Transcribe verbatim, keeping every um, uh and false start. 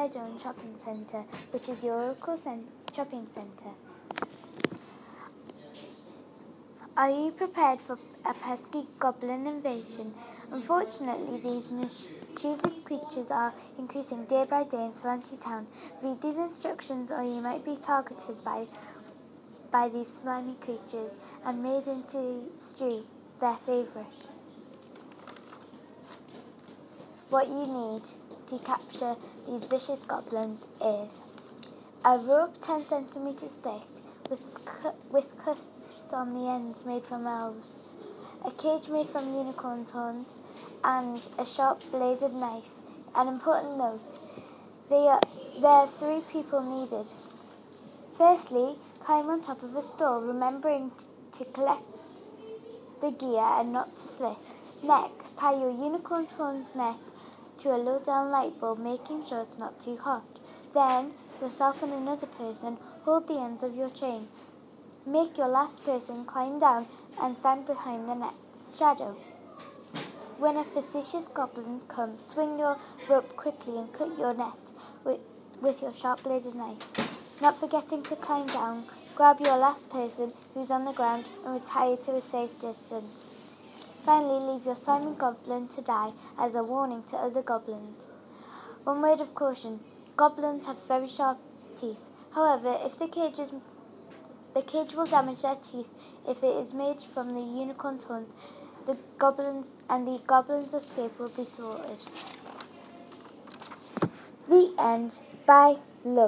inside your own shopping centre, which is your local cen- shopping centre. Are you prepared for a pesky goblin invasion? Unfortunately, these mischievous creatures are increasing day by day in Slanty Town. Read these instructions or you might be targeted by, by these slimy creatures and made into stew, their favourite. What you need to capture these vicious goblins is a rope ten centimetres thick with, cu- with cuffs on the ends made from elves, a cage made from unicorn's horns, and a sharp bladed knife. An important note, they are, there are three people needed. Firstly, climb on top of a stool, remembering t- to collect the gear and not to slip. Next, tie your unicorn's horns net to a low-down light bulb, making sure it's not too hot. Then, yourself and another person hold the ends of your chain. Make your last person climb down and stand behind the net's shadow. When a facetious goblin comes, swing your rope quickly and cut your net with, with your sharp-bladed knife. Not forgetting to climb down, grab your last person who's on the ground and retire to a safe distance. Finally, leave your slimy goblin to die as a warning to other goblins. One word of caution, goblins have very sharp teeth. However, if the cage is The cage will damage their teeth if it is made from the unicorn's horns. The goblins and the goblins' escape will be thwarted. The end. By Love.